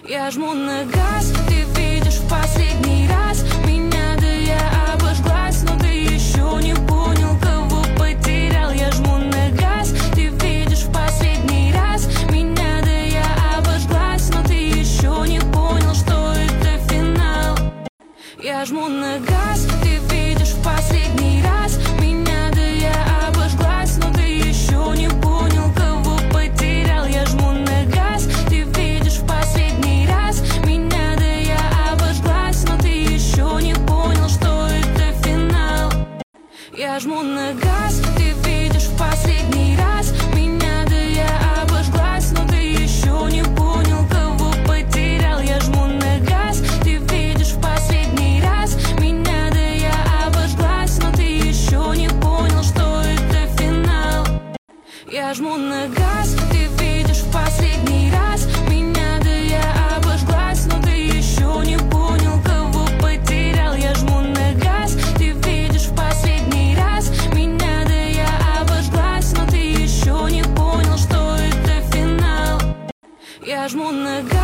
Я жму на газ, ты видишь в последний раз меня, да я обожглась, но ты еще не понял, кого потерял. Я жму на газ, ты видишь в последний раз меня, да я обожглась, но ты еще не понял, что это финал. Я жму на газ, ты видишь в последний раз меня, да я обожглась, но ты еще не понял, кого потерял. Я жму на газ, ты видишь в последний раз меня, да я обожглась, но ты еще не понял, что это финал. Я жму на газ, ты видишь в последний раз меня, да я обожглась, но ты еще не понял, кого потерял. Я жму на газ, ты видишь в последний раз меня, да я обожглась, но ты еще не понял, что это финал. Я жму на газ, ты видишь в последний раз меня, да я обожглась, но ты еще не понял, кого потерял. Я жму на газ, ты видишь в последний раз меня, да я обожглась, но ты еще не понял, что это финал. Я жму на газ.